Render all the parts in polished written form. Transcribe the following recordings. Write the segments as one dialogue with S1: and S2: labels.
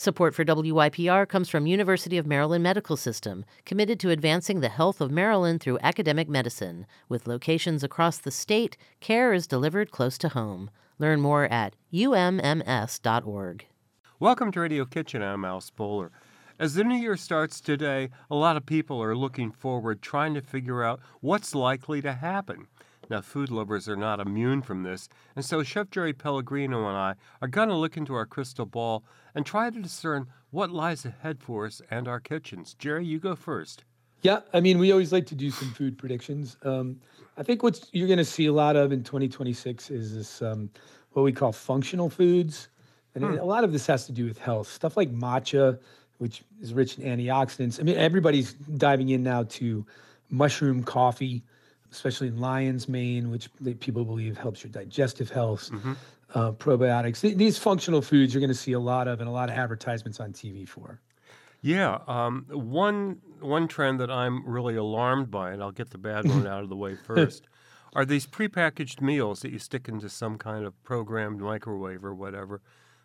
S1: Support for WYPR comes from University of Maryland Medical System, committed to advancing the health of Maryland through academic medicine. With locations across the state, care is delivered close to home. Learn more at umms.org.
S2: Welcome to Radio Kitchen. I'm Al Spoler. As the new year starts today, a lot of people are looking forward, trying to figure out what's likely to happen. Now, food lovers are not immune from this, and so Chef Jerry Pellegrino and I are going to look into our crystal ball and try to discern what lies ahead for us and our kitchens. Jerry, you go first.
S3: Yeah, we always like to do some food predictions. I think what you're going to see a lot of in 2026 is this what we call functional foods. And a lot of this has to do with health. Stuff like matcha, which is rich in antioxidants. Everybody's diving in now to mushroom coffee, especially in lion's mane, which people believe helps your digestive health, probiotics. These functional foods you're going to see a lot of and a lot of advertisements on TV for.
S2: Yeah, one trend that I'm really alarmed by, and I'll get the bad one out of the way first, are these prepackaged meals that you stick into some kind of programmed microwave or whatever.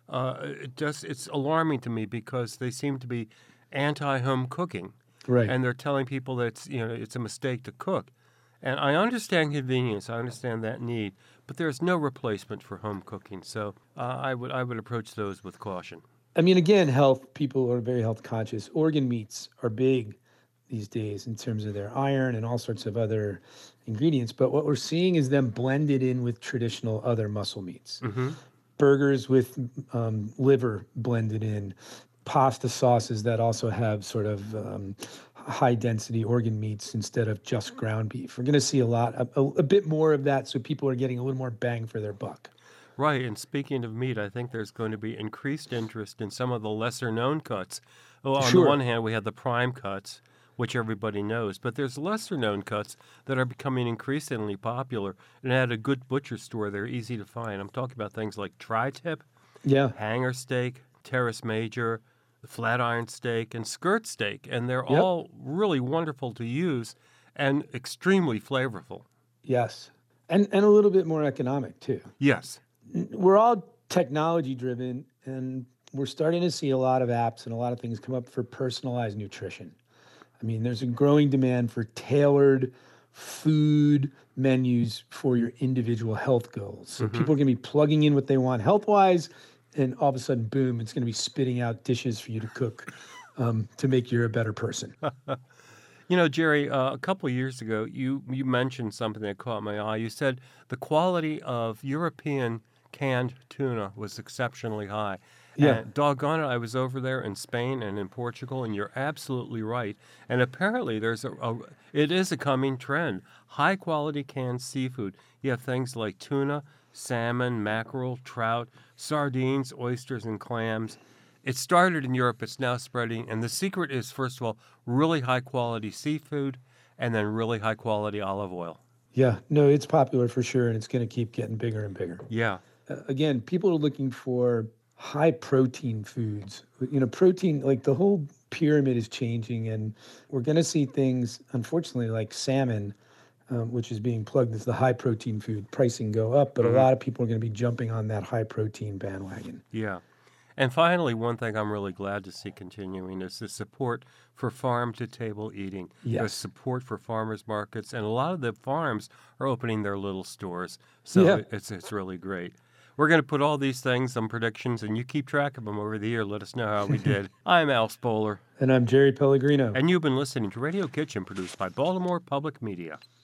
S2: It's alarming to me because they seem to be anti-home cooking,
S3: right?
S2: And they're telling people that it's a mistake to cook. And I understand convenience, I understand that need, but there's no replacement for home cooking. So I would approach those with caution.
S3: Again, health, people are very health conscious. Organ meats are big these days in terms of their iron and all sorts of other ingredients. But what we're seeing is them blended in with traditional other muscle meats. Burgers with liver blended in, pasta sauces that also have sort of high density organ meats instead of just ground beef. We're going to see a bit more of that, so people are getting a little more bang for their buck.
S2: Right, and speaking of meat, I think there's going to be increased interest in some of the lesser-known cuts. Well, on the one hand, we have the prime cuts, which everybody knows, but there's lesser-known cuts that are becoming increasingly popular. And at a good butcher store, they're easy to find. I'm talking about things like tri-tip, hanger steak, terrace major, flat iron steak, and skirt steak, and they're all really wonderful to use and extremely flavorful.
S3: Yes, and a little bit more economic, too.
S2: Yes.
S3: We're all technology-driven, and we're starting to see a lot of apps and a lot of things come up for personalized nutrition. There's a growing demand for tailored food menus for your individual health goals. So people are going to be plugging in what they want health-wise, and all of a sudden, boom, it's going to be spitting out dishes for you to cook to make you a better person.
S2: Jerry, a couple of years ago, you mentioned something that caught my eye. You said the quality of European canned tuna was exceptionally high.
S3: Yeah.
S2: And doggone it, I was over there in Spain and in Portugal, and you're absolutely right. And apparently it is a coming trend. High-quality canned seafood. You have things like tuna, salmon, mackerel, trout, sardines, oysters, and clams. It started in Europe. It's now spreading. And the secret is, first of all, really high-quality seafood and then really high-quality olive oil.
S3: Yeah. No, it's popular for sure, and it's going to keep getting bigger and bigger.
S2: Yeah.
S3: Again, people are looking for high-protein foods. Protein, like the whole pyramid is changing, and we're going to see things, unfortunately, like salmon, which is being plugged as the high-protein food, pricing go up, but a lot of people are going to be jumping on that high-protein bandwagon.
S2: Yeah. And finally, one thing I'm really glad to see continuing is the support for farm-to-table eating.
S3: Yes.
S2: There's support for farmers markets, and a lot of the farms are opening their little stores. So it's really great. We're going to put all these things, some predictions, and you keep track of them over the year. Let us know how we did. I'm Al Spoler.
S3: And I'm Jerry Pellegrino.
S2: And you've been listening to Radio Kitchen, produced by Baltimore Public Media.